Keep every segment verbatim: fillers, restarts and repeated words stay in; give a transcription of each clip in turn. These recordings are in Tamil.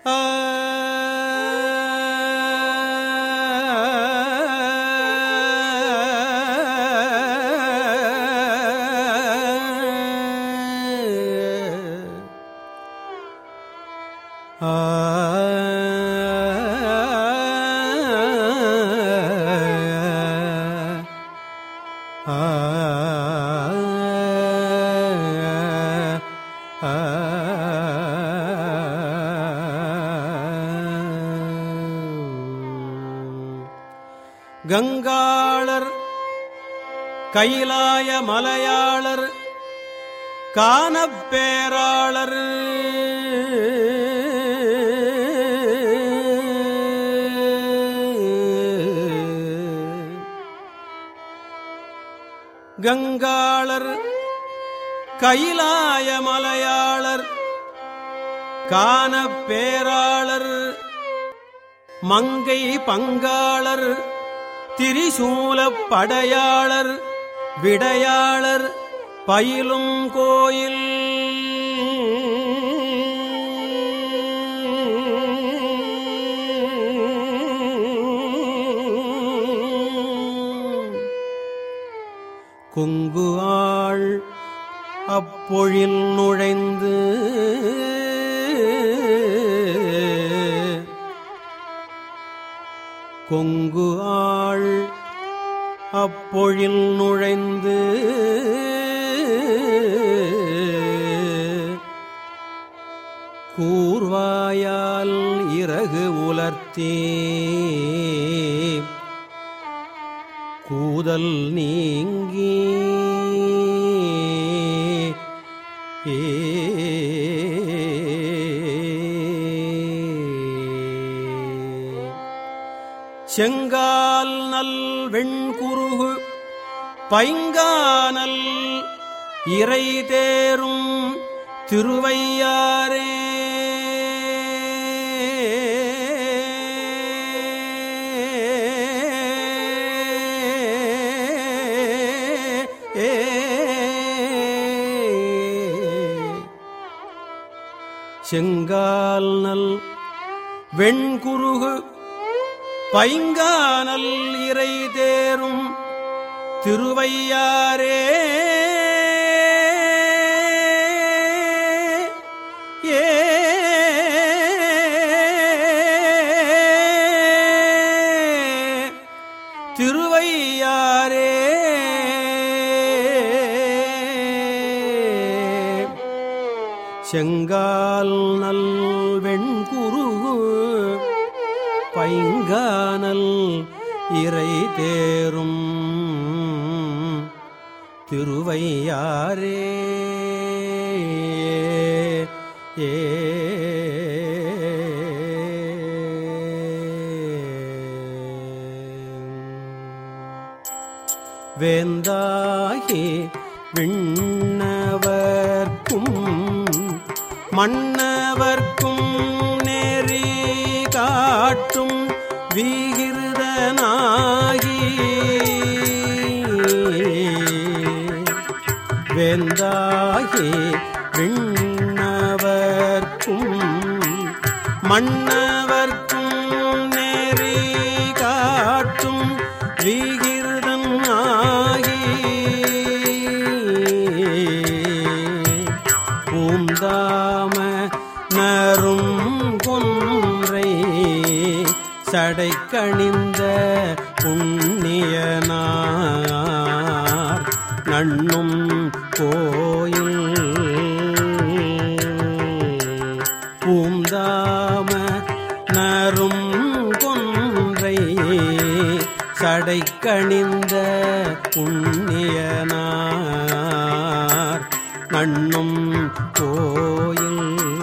கங்காளர் கைலாய மலையாளர் கானப்பேராளர் கங்காளர் கைலாய மலையாளர் கானப்பேராளர் மங்கை பங்காளர் திரிசூலப் படையாளர் விடையாளர் பயிலும் கோயில் குங்குஆள் அப்பொழில் நுழைந்து கொங்கு ஆள் அப்பொழில் நுழைந்து கூர்வாயால் இறகு உலர்த்தி கூதல் நீங்கி செங்கால் நல் வெண்குருகு பைங்கானல் இறை தேரும் திருவையாரே செங்கால் நல் வெண்குருகு பைங்கானல் இறை தேரும் திருவையாரே ஏ திருவையாரே செங்கால் நல் வெண்குருகு பைங்கானல் இறை தேரும் திருவையாரே ஏ வேந்தாகி விண்ணவர்க்கும் மன்னவர்க்கும் நேரி காட்டும் வீகிருதனாகி வேந்தாகி விண்ணவர்க்கும் மன்னவர்க்கும் நேரி காட்டும் வீகிருதனாகி பூந்தாம நரும் கொன்றை சடைக்கணிந்த புண்ணியனார் நண்ணும் கோயில் பூந்தாம நரும் கொன்றை சடைக்கணிந்த புண்ணியனார் நண்ணும் கோயில்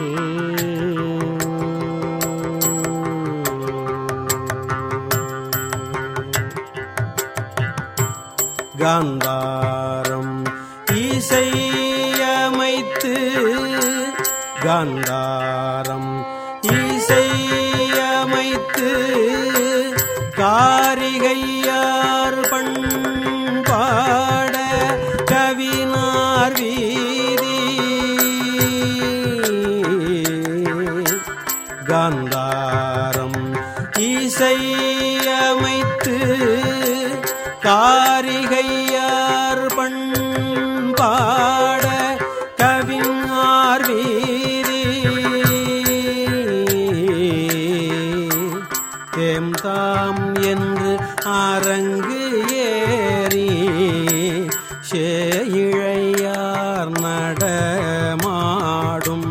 காந்தாரம் இசையமைத்து காந்தாரம் இசையமைத்து காரிகையார் பண்பாட கவினார் வீதி காந்தாரம் இசையமைத்து காரிகையார் பண்பாட கவிஞார் வீதி தேம்தாம் என்று அரங்கு ஏறி சேயிழையார் நடமாடும்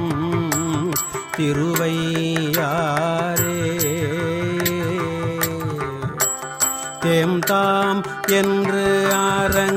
திருவையாரே தேம்தாம் என்று அரங்கு